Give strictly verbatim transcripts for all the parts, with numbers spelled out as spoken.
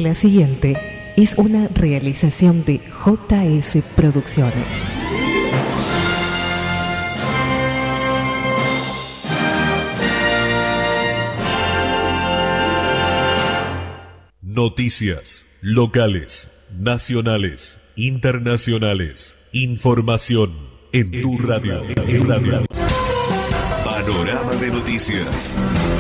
La siguiente es una realización de J S Producciones. Noticias locales, nacionales, internacionales. Información en tu radio. En tu radio. Panorama de noticias.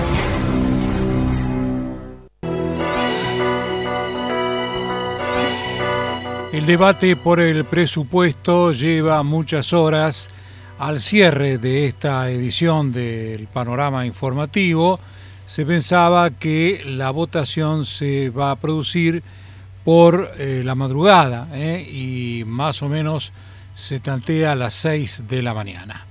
El debate por el presupuesto lleva muchas horas. Al cierre de esta edición del Panorama Informativo, se pensaba que la votación se va a producir por eh, la madrugada eh, y más o menos se tantea a las seis de la mañana.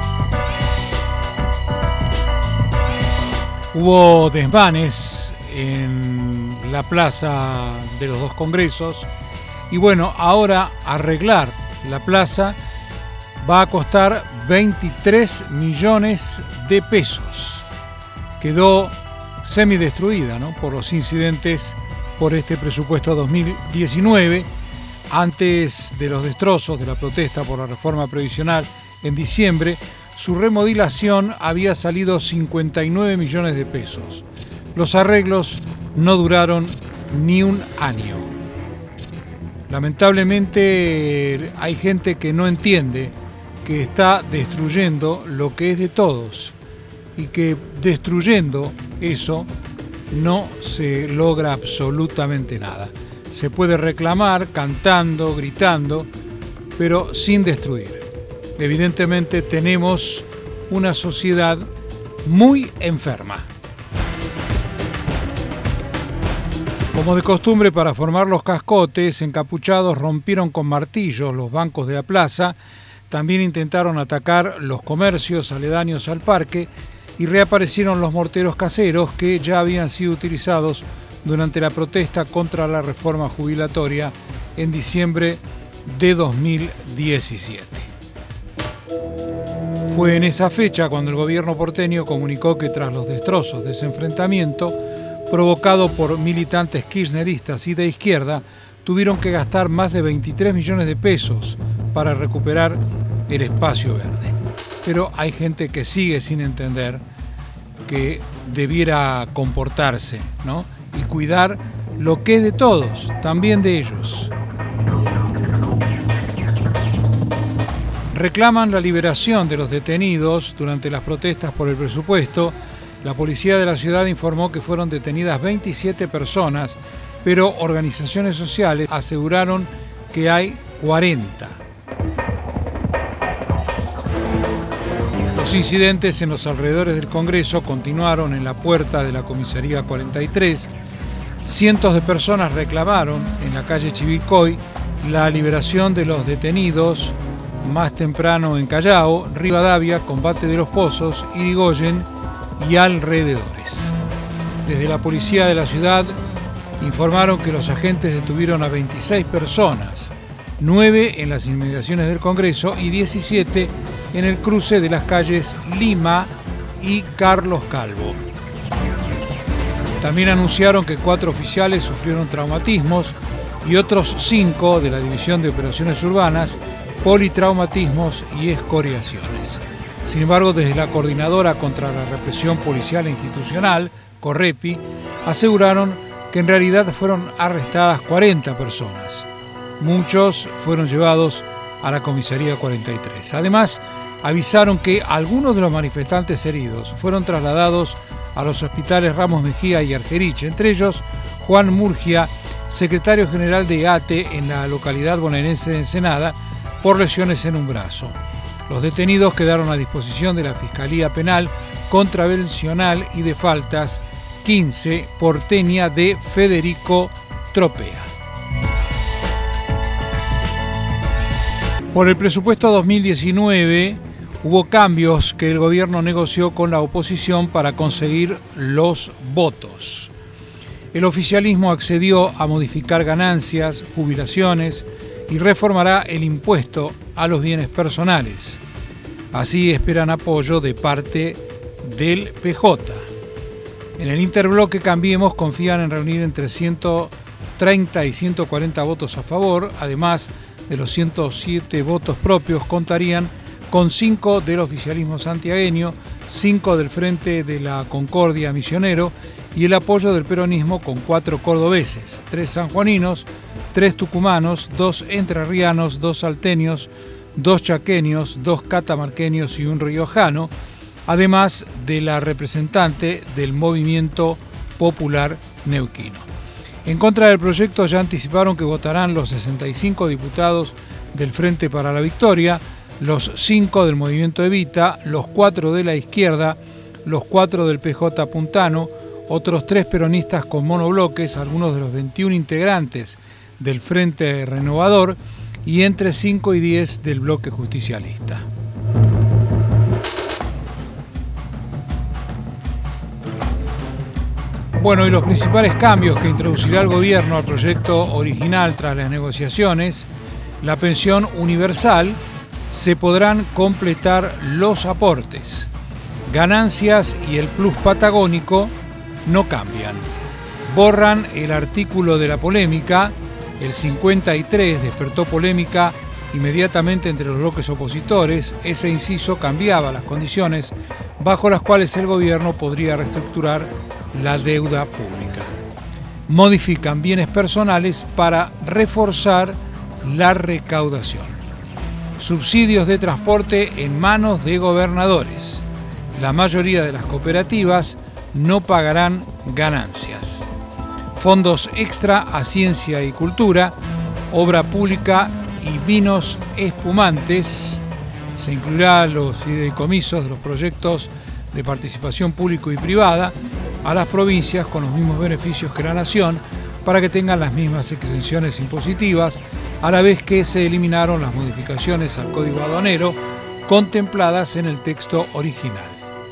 Hubo desmanes en la plaza de los dos congresos y bueno, ahora arreglar la plaza va a costar veintitrés millones de pesos. Quedó semidestruida, ¿no?, por los incidentes por este presupuesto dos mil diecinueve. Antes de los destrozos de la protesta por la reforma previsional en diciembre, su remodelación había salido cincuenta y nueve millones de pesos. Los arreglos no duraron ni un año. Lamentablemente hay gente que no entiende que está destruyendo lo que es de todos y que destruyendo eso no se logra absolutamente nada. Se puede reclamar cantando, gritando, pero sin destruir. Evidentemente tenemos una sociedad muy enferma. Como de costumbre, para formar los cascotes, encapuchados rompieron con martillos los bancos de la plaza. También intentaron atacar los comercios aledaños al parque y reaparecieron los morteros caseros que ya habían sido utilizados durante la protesta contra la reforma jubilatoria en diciembre de dos mil diecisiete. Fue en esa fecha cuando el gobierno porteño comunicó que tras los destrozos de ese enfrentamiento, provocado por militantes kirchneristas y de izquierda, tuvieron que gastar más de veintitrés millones de pesos para recuperar el espacio verde. Pero hay gente que sigue sin entender que debiera comportarse, ¿no?, y cuidar lo que es de todos, también de ellos. Reclaman la liberación de los detenidos durante las protestas por el presupuesto. La policía de la ciudad informó que fueron detenidas veintisiete personas, pero organizaciones sociales aseguraron que hay cuarenta. Los incidentes en los alrededores del Congreso continuaron en la puerta de la comisaría cuarenta y tres. Cientos de personas reclamaron en la calle Chivilcoy la liberación de los detenidos. Más temprano en Callao, Rivadavia, Combate de los Pozos, Irigoyen y alrededores. Desde la policía de la ciudad informaron que los agentes detuvieron a veintiséis personas, nueve en las inmediaciones del Congreso y diecisiete en el cruce de las calles Lima y Carlos Calvo. También anunciaron que cuatro oficiales sufrieron traumatismos y otros cinco de la División de Operaciones Urbanas, politraumatismos y escoriaciones. Sin embargo, desde la Coordinadora contra la Represión Policial e Institucional, CORREPI, aseguraron que en realidad fueron arrestadas cuarenta personas. Muchos fueron llevados a la comisaría cuarenta y tres. Además, avisaron que algunos de los manifestantes heridos fueron trasladados a los hospitales Ramos Mejía y Argerich, entre ellos Juan Murgia, secretario general de A T E en la localidad bonaerense de Ensenada, por lesiones en un brazo. Los detenidos quedaron a disposición de la Fiscalía Penal Contravencional y de Faltas quince porteña de Federico Tropea. Por el presupuesto dos mil diecinueve hubo cambios que el gobierno negoció con la oposición para conseguir los votos. El oficialismo accedió a modificar ganancias, jubilaciones y reformará el impuesto a los bienes personales. Así esperan apoyo de parte del P J. En el interbloque Cambiemos confían en reunir entre ciento treinta y ciento cuarenta votos a favor. Además de los ciento siete votos propios, contarían con cinco del oficialismo santiagueño, cinco del Frente de la Concordia Misionero y el apoyo del peronismo con cuatro cordobeses, tres sanjuaninos, tres tucumanos, dos entrerrianos, dos salteños, dos chaqueños, dos catamarqueños y un riojano, además de la representante del Movimiento Popular Neuquino. En contra del proyecto ya anticiparon que votarán los sesenta y cinco diputados del Frente para la Victoria, los cinco del Movimiento Evita, los cuatro de la izquierda, los cuatro del P J Puntano, otros tres peronistas con monobloques, algunos de los veintiún integrantes del Frente Renovador y entre cinco y diez del bloque justicialista. Bueno, y los principales cambios que introducirá el gobierno al proyecto original tras las negociaciones: la pensión universal, se podrán completar los aportes. Ganancias y el plus patagónico no cambian. Borran el artículo de la polémica. El cincuenta y tres despertó polémica inmediatamente entre los bloques opositores. Ese inciso cambiaba las condiciones bajo las cuales el gobierno podría reestructurar la deuda pública. Modifican bienes personales para reforzar la recaudación. Subsidios de transporte en manos de gobernadores. La mayoría de las cooperativas no pagarán ganancias. Fondos extra a ciencia y cultura, obra pública y vinos espumantes. Se incluirá los fideicomisos de los proyectos de participación público y privada a las provincias con los mismos beneficios que la nación, para que tengan las mismas exenciones impositivas, a la vez que se eliminaron las modificaciones al Código Aduanero contempladas en el texto original.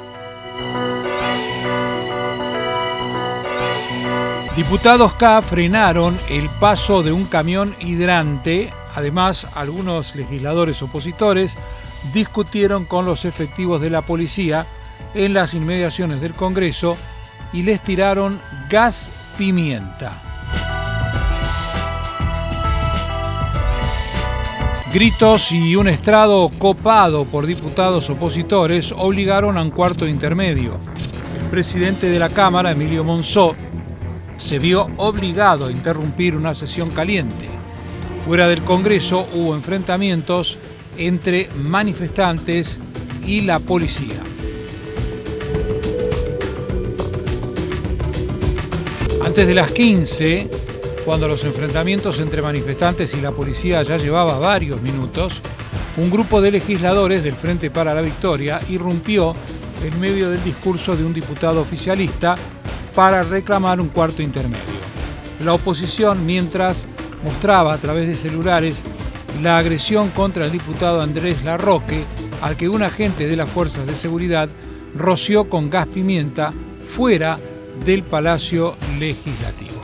Diputados K frenaron el paso de un camión hidrante. Además, algunos legisladores opositores discutieron con los efectivos de la policía en las inmediaciones del Congreso y les tiraron gas pimienta. Gritos y un estrado copado por diputados opositores obligaron a un cuarto intermedio. El presidente de la Cámara, Emilio Monzó, se vio obligado a interrumpir una sesión caliente. Fuera del Congreso hubo enfrentamientos entre manifestantes y la policía. Antes de las quince, cuando los enfrentamientos entre manifestantes y la policía ya llevaba varios minutos, un grupo de legisladores del Frente para la Victoria irrumpió en medio del discurso de un diputado oficialista para reclamar un cuarto intermedio. La oposición, mientras, mostraba a través de celulares la agresión contra el diputado Andrés Larroque, al que un agente de las fuerzas de seguridad roció con gas pimienta fuera del Palacio Legislativo.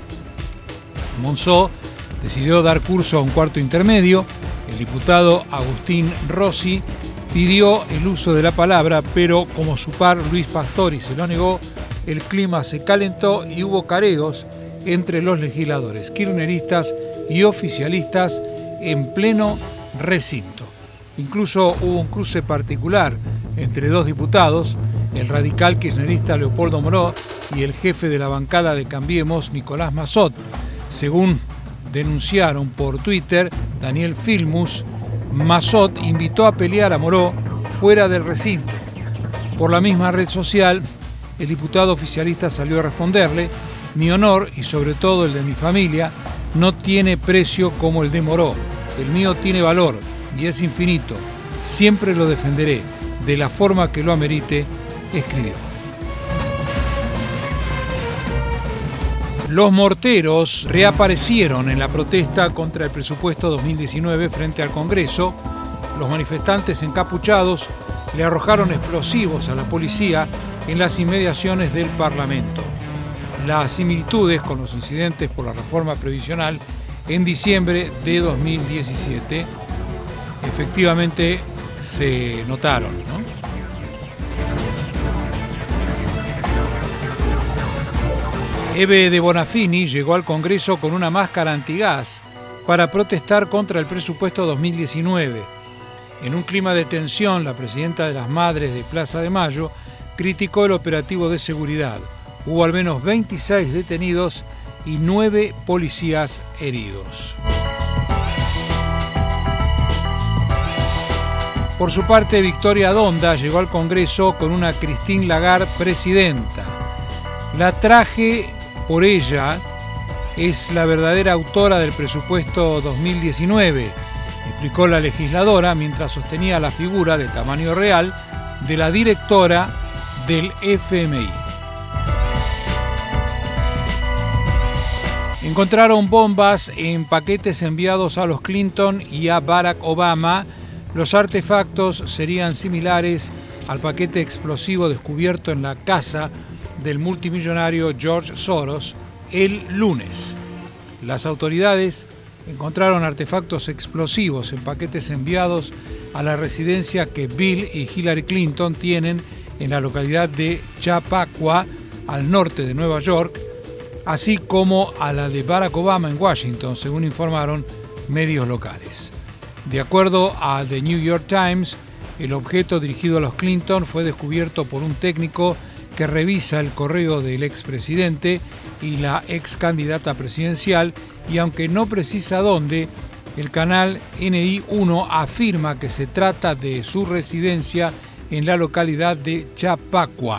Monzó decidió dar curso a un cuarto intermedio. El diputado Agustín Rossi pidió el uso de la palabra, pero como su par Luis Pastori se lo negó, el clima se calentó y hubo careos entre los legisladores kirchneristas y oficialistas en pleno recinto. Incluso hubo un cruce particular entre dos diputados, el radical kirchnerista Leopoldo Moró y el jefe de la bancada de Cambiemos, Nicolás Massot. Según denunciaron por Twitter Daniel Filmus, Massot invitó a pelear a Moró fuera del recinto. Por la misma red social, el diputado oficialista salió a responderle: mi honor y sobre todo el de mi familia no tiene precio como el de Moró. El mío tiene valor y es infinito. Siempre lo defenderé de la forma que lo amerite, escribió. Los morteros reaparecieron en la protesta contra el presupuesto dos mil diecinueve frente al Congreso. Los manifestantes encapuchados le arrojaron explosivos a la policía en las inmediaciones del Parlamento. Las similitudes con los incidentes por la reforma previsional en diciembre de dos mil diecisiete efectivamente se notaron, ¿no? Eve de Bonafini llegó al Congreso con una máscara antigás para protestar contra el presupuesto dos mil diecinueve. En un clima de tensión, la presidenta de las Madres de Plaza de Mayo criticó el operativo de seguridad. Hubo al menos veintiséis detenidos y nueve policías heridos. Por su parte, Victoria Donda llegó al Congreso con una Christine Lagarde presidenta. La traje por ella, es la verdadera autora del presupuesto dos mil diecinueve, explicó la legisladora mientras sostenía la figura de tamaño real de la directora del F M I. Encontraron bombas en paquetes enviados a los Clinton y a Barack Obama. Los artefactos serían similares al paquete explosivo descubierto en la casa del multimillonario George Soros el lunes. Las autoridades encontraron artefactos explosivos en paquetes enviados a la residencia que Bill y Hillary Clinton tienen en la localidad de Chappaqua, al norte de Nueva York, así como a la de Barack Obama en Washington, según informaron medios locales. De acuerdo a The New York Times, el objeto dirigido a los Clinton fue descubierto por un técnico que revisa el correo del expresidente y la ex candidata presidencial, y aunque no precisa dónde, el canal N I uno afirma que se trata de su residencia en la localidad de Chappaqua.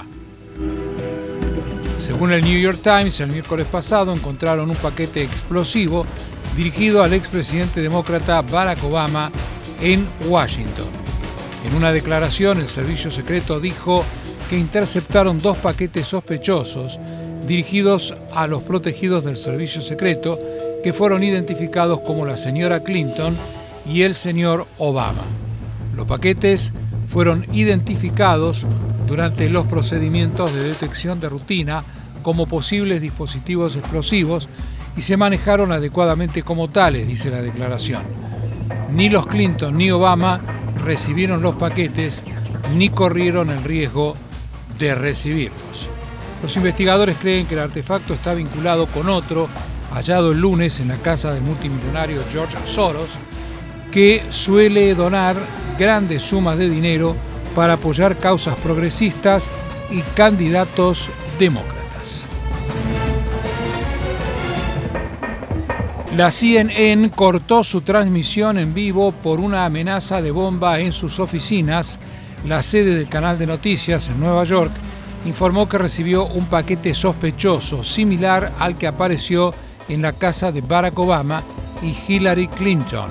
Según el New York Times, el miércoles pasado encontraron un paquete explosivo dirigido al expresidente demócrata Barack Obama en Washington. En una declaración, el servicio secreto dijo que interceptaron dos paquetes sospechosos dirigidos a los protegidos del servicio secreto que fueron identificados como la señora Clinton y el señor Obama. Los paquetes fueron identificados durante los procedimientos de detección de rutina como posibles dispositivos explosivos y se manejaron adecuadamente como tales, dice la declaración. Ni los Clinton ni Obama recibieron los paquetes ni corrieron el riesgo de recibirlos. Los investigadores creen que el artefacto está vinculado con otro hallado el lunes en la casa del multimillonario George Soros, que suele donar grandes sumas de dinero para apoyar causas progresistas y candidatos demócratas. La C N N cortó su transmisión en vivo por una amenaza de bomba en sus oficinas. La sede del canal de noticias en Nueva York informó que recibió un paquete sospechoso similar al que apareció en la casa de Barack Obama y Hillary Clinton.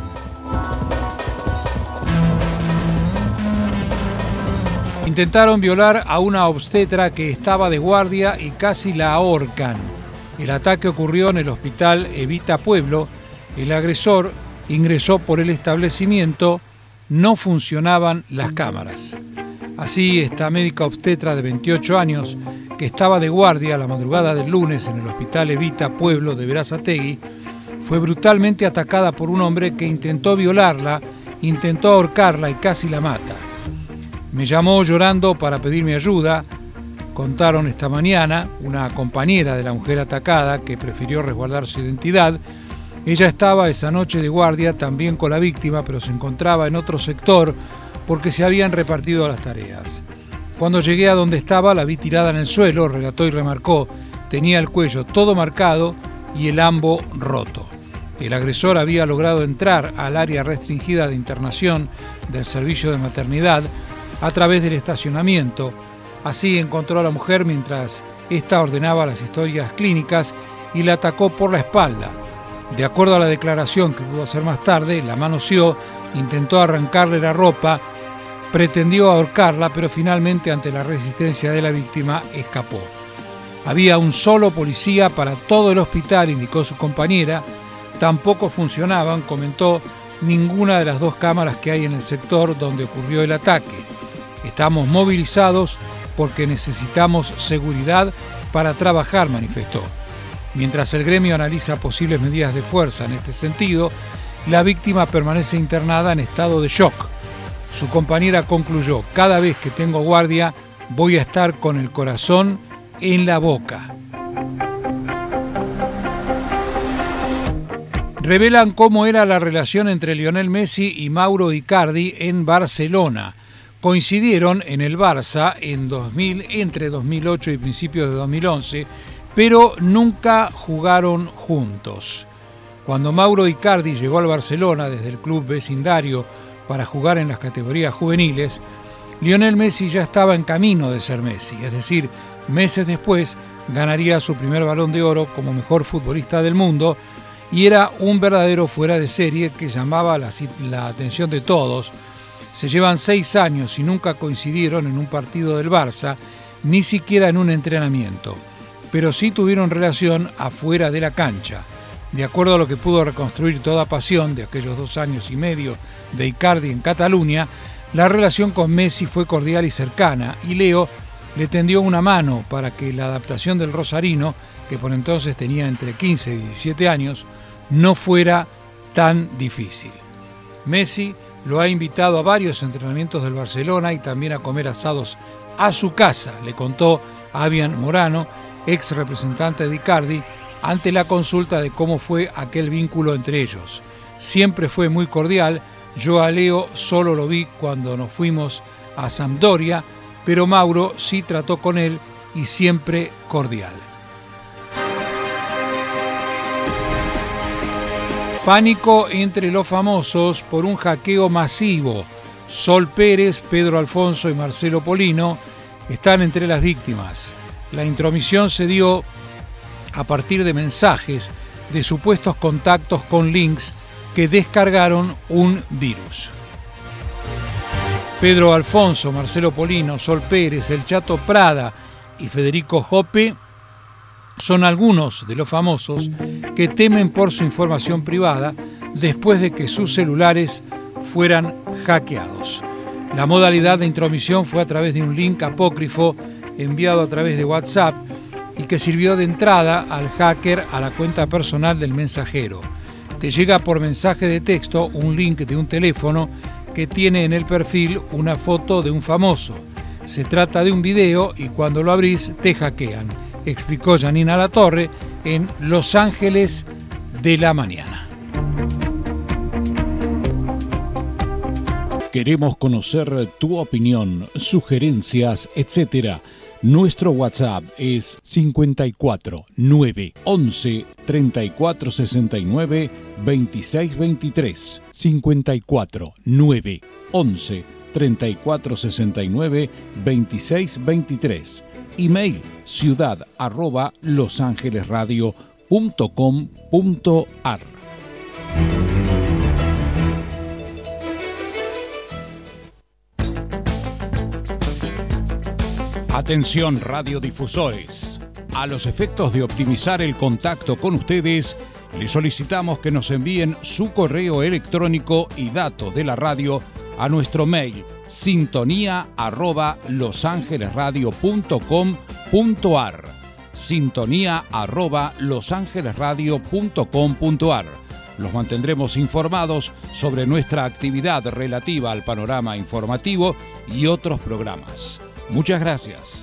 Intentaron violar a una obstetra que estaba de guardia y casi la ahorcan. El ataque ocurrió en el hospital Evita Pueblo. El agresor ingresó por el establecimiento. No funcionaban las cámaras. Así, esta médica obstetra de veintiocho años, que estaba de guardia la madrugada del lunes en el hospital Evita Pueblo de Berazategui, fue brutalmente atacada por un hombre que intentó violarla, intentó ahorcarla y casi la mata. Me llamó llorando para pedirme ayuda, contaron esta mañana una compañera de la mujer atacada que prefirió resguardar su identidad. Ella estaba esa noche de guardia también con la víctima, pero se encontraba en otro sector porque se habían repartido las tareas. Cuando llegué a donde estaba, la vi tirada en el suelo, relató y remarcó. Tenía el cuello todo marcado y el ambo roto. El agresor había logrado entrar al área restringida de internación del servicio de maternidad a través del estacionamiento. Así encontró a la mujer mientras ésta ordenaba las historias clínicas y la atacó por la espalda. De acuerdo a la declaración que pudo hacer más tarde, la manoseó, intentó arrancarle la ropa, pretendió ahorcarla, pero finalmente, ante la resistencia de la víctima, escapó. Había un solo policía para todo el hospital, indicó su compañera. Tampoco funcionaban, comentó, ninguna de las dos cámaras que hay en el sector donde ocurrió el ataque. Estamos movilizados porque necesitamos seguridad para trabajar, manifestó. Mientras el gremio analiza posibles medidas de fuerza en este sentido, la víctima permanece internada en estado de shock. Su compañera concluyó: cada vez que tengo guardia voy a estar con el corazón en la boca. revelan cómo era la relación entre Lionel Messi y Mauro Icardi en Barcelona. Coincidieron en el Barça en dos mil, entre dos mil ocho y principios de dos mil once, pero nunca jugaron juntos. Cuando Mauro Icardi llegó al Barcelona desde el club vecindario para jugar en las categorías juveniles, Lionel Messi ya estaba en camino de ser Messi, es decir, meses después ganaría su primer Balón de Oro como mejor futbolista del mundo y era un verdadero fuera de serie que llamaba la, la atención de todos. Se llevan seis años y nunca coincidieron en un partido del Barça, ni siquiera en un entrenamiento, pero sí tuvieron relación afuera de la cancha. De acuerdo a lo que pudo reconstruir Toda Pasión de aquellos dos años y medio de Icardi en Cataluña, la relación con Messi fue cordial y cercana, y Leo le tendió una mano para que la adaptación del rosarino, que por entonces tenía entre quince y diecisiete años, no fuera tan difícil. Messi lo ha invitado a varios entrenamientos del Barcelona y también a comer asados a su casa, le contó Avian Morano, ex representante de Icardi, ante la consulta de cómo fue aquel vínculo entre ellos. Siempre fue muy cordial, yo a Leo solo lo vi cuando nos fuimos a Sampdoria, pero Mauro sí trató con él y siempre cordial. Pánico entre los famosos por un hackeo masivo. Sol Pérez, Pedro Alfonso y Marcelo Polino están entre las víctimas. La intromisión se dio a partir de mensajes de supuestos contactos con links que descargaron un virus. Pedro Alfonso, Marcelo Polino, Sol Pérez, El Chato Prada y Federico Jope son algunos de los famosos que temen por su información privada después de que sus celulares fueran hackeados. La modalidad de intromisión fue a través de un link apócrifo enviado a través de WhatsApp y que sirvió de entrada al hacker a la cuenta personal del mensajero. Te llega por mensaje de texto un link de un teléfono que tiene en el perfil una foto de un famoso. Se trata de un video y cuando lo abrís te hackean, explicó Janina Latorre en Los Ángeles de la Mañana. Queremos conocer tu opinión, sugerencias, etcétera. Nuestro WhatsApp es cincuenta y cuatro, nueve, once, treinta y cuatro, sesenta y nueve, veintiséis veintitrés. cincuenta y cuatro, nueve, once, treinta y cuatro, sesenta y nueve, veintiséis veintitrés. Email ciudad arroba losangelesradio punto com punto ar. Atención radiodifusores. A los efectos de optimizar el contacto con ustedes, les solicitamos que nos envíen su correo electrónico y datos de la radio a nuestro mail sintonía arroba losangelesradio punto com punto ar. Sintonía arroba losangelesradio punto com punto ar. Los mantendremos informados sobre nuestra actividad relativa al panorama informativo y otros programas. Muchas gracias.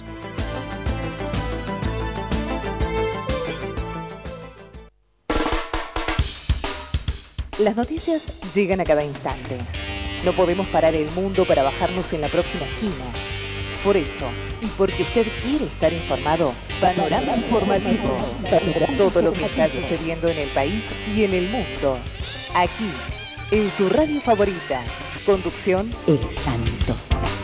Las noticias llegan a cada instante. No podemos parar el mundo para bajarnos en la próxima esquina. Por eso, y porque usted quiere estar informado, Panorama Informativo. Todo lo que está sucediendo en el país y en el mundo. Aquí, en su radio favorita. Conducción, El Santo.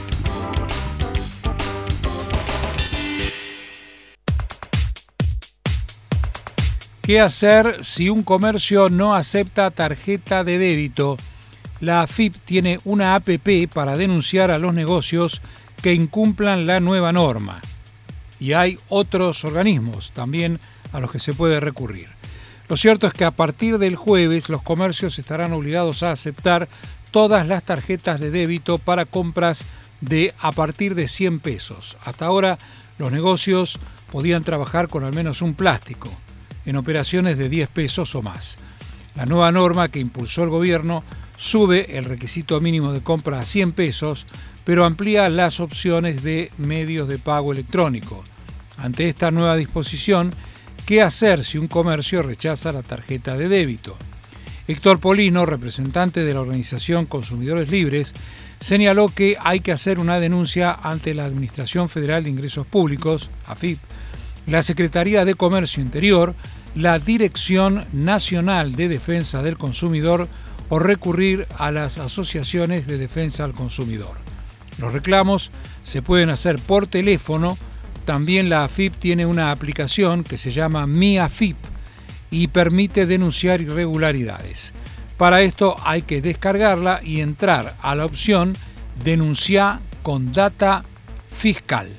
¿Qué hacer si un comercio no acepta tarjeta de débito? La A F I P tiene una app para denunciar a los negocios que incumplan la nueva norma. Y hay otros organismos también a los que se puede recurrir. Lo cierto es que a partir del jueves los comercios estarán obligados a aceptar todas las tarjetas de débito para compras de a partir de cien pesos. Hasta ahora los negocios podían trabajar con al menos un plástico en operaciones de diez pesos o más. La nueva norma que impulsó el gobierno sube el requisito mínimo de compra a cien pesos, pero amplía las opciones de medios de pago electrónico. Ante esta nueva disposición, ¿qué hacer si un comercio rechaza la tarjeta de débito? Héctor Polino, representante de la organización Consumidores Libres, señaló que hay que hacer una denuncia ante la Administración Federal de Ingresos Públicos, A F I P, la Secretaría de Comercio Interior, la Dirección Nacional de Defensa del Consumidor o recurrir a las asociaciones de defensa al consumidor. Los reclamos se pueden hacer por teléfono. También la A F I P tiene una aplicación que se llama Mi A F I P y permite denunciar irregularidades. Para esto hay que descargarla y entrar a la opción Denunciar con data fiscal.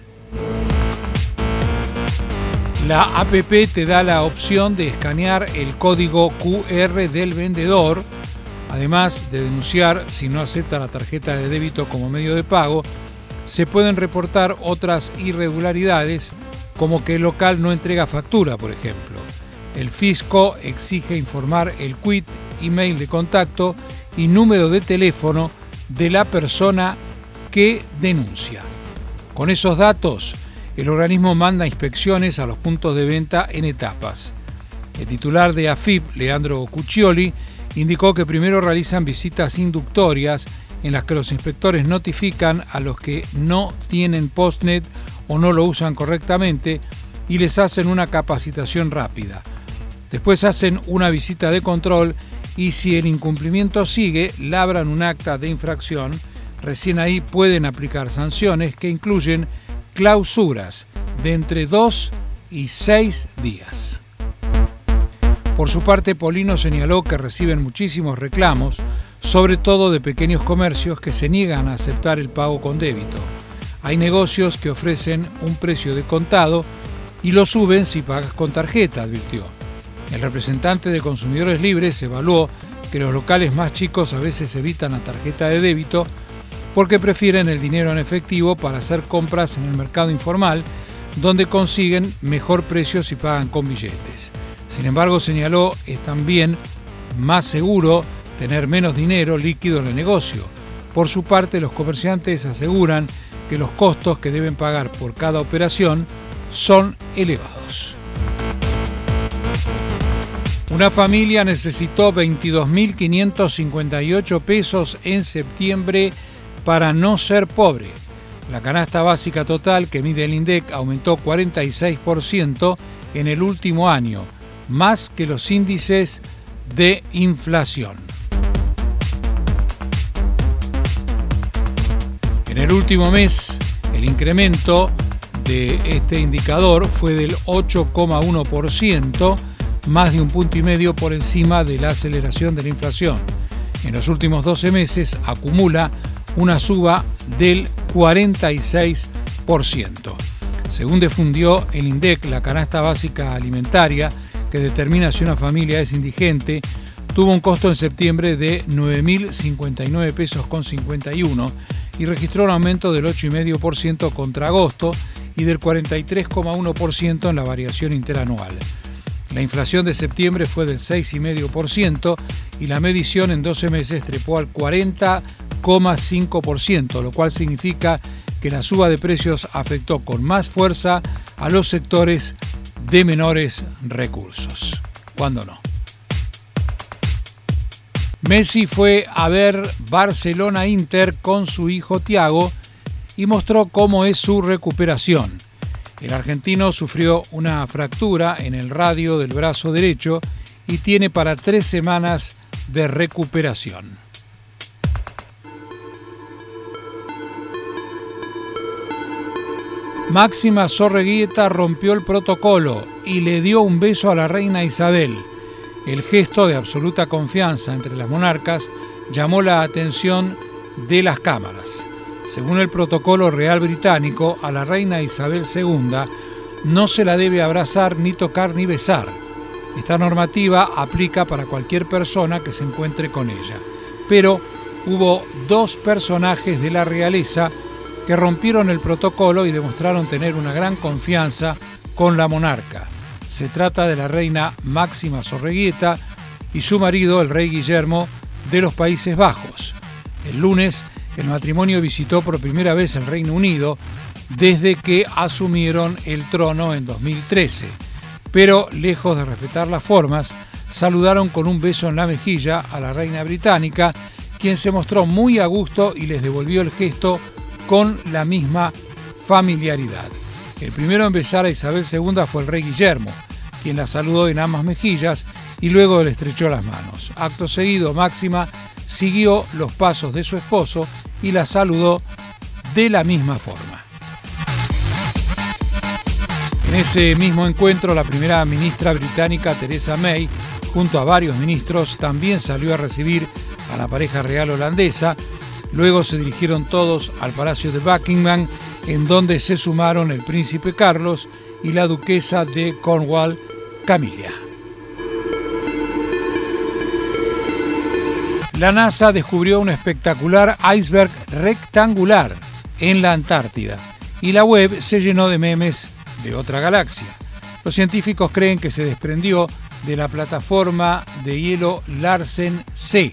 La app te da la opción de escanear el código Q R del vendedor, además de denunciar si no acepta la tarjeta de débito como medio de pago. Se pueden reportar otras irregularidades, como que el local no entrega factura, por ejemplo. El fisco exige informar el quit, email de contacto y número de teléfono de la persona que denuncia. Con esos datos, el organismo manda inspecciones a los puntos de venta en etapas. El titular de A F I P, Leandro Cuccioli, indicó que primero realizan visitas inductorias en las que los inspectores notifican a los que no tienen postnet o no lo usan correctamente y les hacen una capacitación rápida. Después hacen una visita de control y si el incumplimiento sigue, labran un acta de infracción. Recién ahí pueden aplicar sanciones que incluyen clausuras de entre dos y seis días. Por su parte, Polino señaló que reciben muchísimos reclamos, sobre todo de pequeños comercios que se niegan a aceptar el pago con débito. Hay negocios que ofrecen un precio de contado y lo suben si pagas con tarjeta, advirtió. El representante de Consumidores Libres evaluó que los locales más chicos a veces evitan la tarjeta de débito porque prefieren el dinero en efectivo para hacer compras en el mercado informal, donde consiguen mejor precio si pagan con billetes. Sin embargo, señaló, es también más seguro tener menos dinero líquido en el negocio. Por su parte, los comerciantes aseguran que los costos que deben pagar por cada operación son elevados. Una familia necesitó veintidós mil quinientos cincuenta y ocho pesos en septiembre para no ser pobre. La canasta básica total que mide el INDEC aumentó cuarenta y seis por ciento en el último año, más que los índices de inflación. En el último mes, el incremento de este indicador fue del ocho coma uno por ciento, más de un punto y medio por encima de la aceleración de la inflación. En los últimos doce meses acumula una suba del cuarenta y seis por ciento. Según difundió el INDEC, la canasta básica alimentaria, que determina si una familia es indigente, tuvo un costo en septiembre de nueve mil cincuenta y nueve pesos con cincuenta y uno y registró un aumento del ocho coma cinco por ciento contra agosto y del cuarenta y tres coma uno por ciento en la variación interanual. La inflación de septiembre fue del seis coma cinco por ciento y la medición en doce meses trepó al cuarenta coma cinco por ciento, lo cual significa que la suba de precios afectó con más fuerza a los sectores de menores recursos. ¿Cuándo no? Messi fue a ver Barcelona-Inter con su hijo Thiago y mostró cómo es su recuperación. El argentino sufrió una fractura en el radio del brazo derecho y tiene para tres semanas de recuperación. Máxima Zorreguieta rompió el protocolo y le dio un beso a la reina Isabel. El gesto de absoluta confianza entre las monarcas llamó la atención de las cámaras. Según el protocolo real británico, a la reina Isabel segunda no se la debe abrazar, ni tocar, ni besar. Esta normativa aplica para cualquier persona que se encuentre con ella. Pero hubo dos personajes de la realeza que rompieron el protocolo y demostraron tener una gran confianza con la monarca. Se trata de la reina Máxima Zorreguieta y su marido, el rey Guillermo de los Países Bajos. El lunes, el matrimonio visitó por primera vez el Reino Unido desde que asumieron el trono en dos mil trece. Pero, lejos de respetar las formas, saludaron con un beso en la mejilla a la reina británica, quien se mostró muy a gusto y les devolvió el gesto con la misma familiaridad. El primero en besar a Isabel segunda fue el rey Guillermo, quien la saludó en ambas mejillas y luego le estrechó las manos. Acto seguido, Máxima siguió los pasos de su esposo y la saludó de la misma forma. En ese mismo encuentro, la primera ministra británica, Theresa May, junto a varios ministros, también salió a recibir a la pareja real holandesa. Luego se dirigieron todos al Palacio de Buckingham, en donde se sumaron el príncipe Carlos y la duquesa de Cornwall, Camilla. La NASA descubrió un espectacular iceberg rectangular en la Antártida y la web se llenó de memes de otra galaxia. Los científicos creen que se desprendió de la plataforma de hielo Larsen C.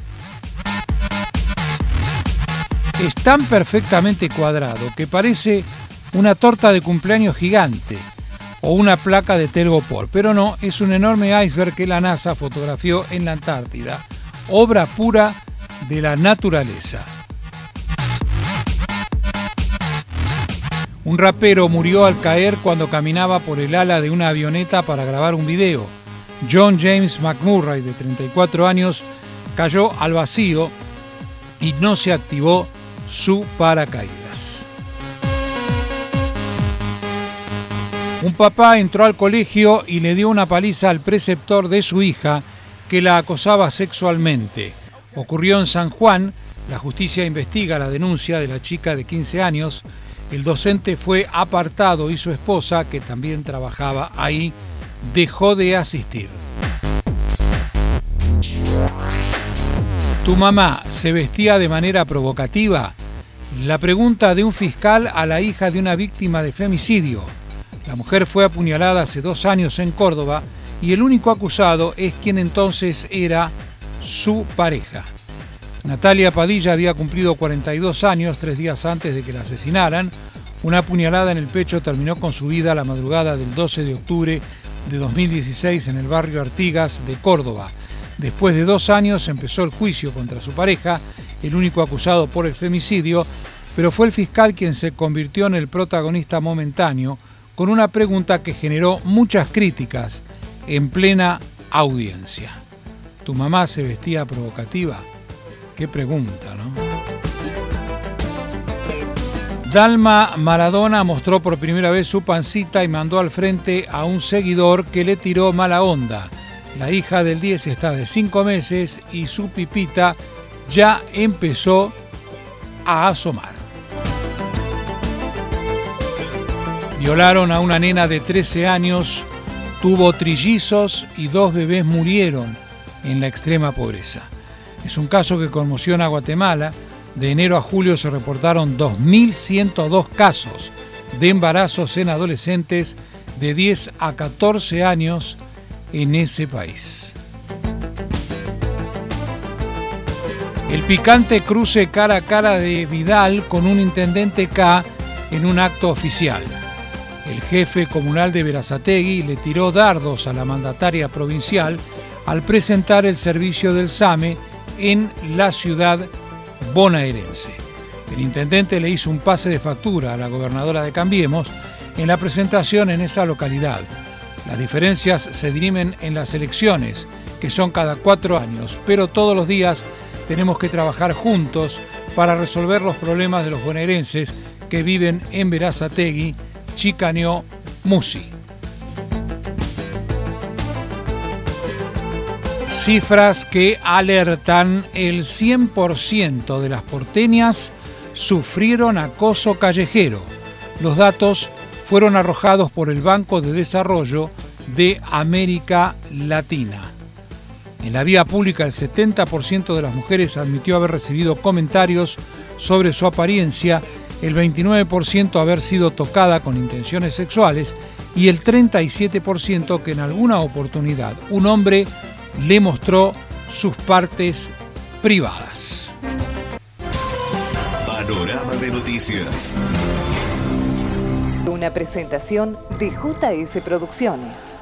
Es tan perfectamente cuadrado que parece una torta de cumpleaños gigante o una placa de telgopor, pero no, es un enorme iceberg que la NASA fotografió en la Antártida, obra pura de la naturaleza. Un rapero murió al caer cuando caminaba por el ala de una avioneta para grabar un video. John James McMurray, de treinta y cuatro años, cayó al vacío y no se activó su paracaídas. Un papá entró al colegio y le dio una paliza al preceptor de su hija que la acosaba sexualmente. Ocurrió en San Juan. La justicia investiga la denuncia de la chica de quince años. El docente fue apartado y su esposa, que también trabajaba ahí, dejó de asistir. ¿Tu mamá se vestía de manera provocativa? La pregunta de un fiscal a la hija de una víctima de femicidio. La mujer fue apuñalada hace dos años en Córdoba y el único acusado es quien entonces era su pareja. Natalia Padilla había cumplido cuarenta y dos años, tres días antes de que la asesinaran. Una puñalada en el pecho terminó con su vida la madrugada del doce de octubre de dos mil dieciséis en el barrio Artigas de Córdoba. Después de dos años empezó el juicio contra su pareja, el único acusado por el femicidio, pero fue el fiscal quien se convirtió en el protagonista momentáneo, con una pregunta que generó muchas críticas en plena audiencia. ¿Tu mamá se vestía provocativa? Qué pregunta, ¿no? Dalma Maradona mostró por primera vez su pancita y mandó al frente a un seguidor que le tiró mala onda. La hija del diez está de cinco meses y su pipita ya empezó a asomar. Violaron a una nena de trece años, tuvo trillizos y dos bebés murieron en la extrema pobreza. Es un caso que conmociona a Guatemala. De enero a julio se reportaron dos mil ciento dos casos de embarazos en adolescentes de diez a catorce años en ese país. El picante cruce cara a cara de Vidal con un intendente K en un acto oficial. El jefe comunal de Berazategui le tiró dardos a la mandataria provincial al presentar el servicio del SAME en la ciudad bonaerense. El intendente le hizo un pase de factura a la gobernadora de Cambiemos en la presentación en esa localidad. Las diferencias se dirimen en las elecciones, que son cada cuatro años, pero todos los días tenemos que trabajar juntos para resolver los problemas de los bonaerenses que viven en Berazategui, chicaneó Musi. Cifras que alertan: el cien por ciento de las porteñas sufrieron acoso callejero. Los datos fueron arrojados por el Banco de Desarrollo de América Latina. En la vía pública, el setenta por ciento de las mujeres admitió haber recibido comentarios sobre su apariencia, el veintinueve por ciento haber sido tocada con intenciones sexuales y el treinta y siete por ciento que en alguna oportunidad un hombre le mostró sus partes privadas. Panorama de Noticias. Una presentación de J S Producciones.